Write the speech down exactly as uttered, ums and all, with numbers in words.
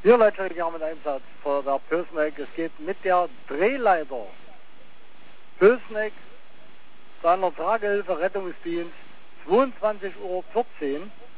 Hier Leute, wir haben einen Einsatz vor der Pösneck. Es geht mit der Drehleiter Pösneck seiner Tragehilfe Rettungsdienst zweiundzwanzig Uhr vierzehn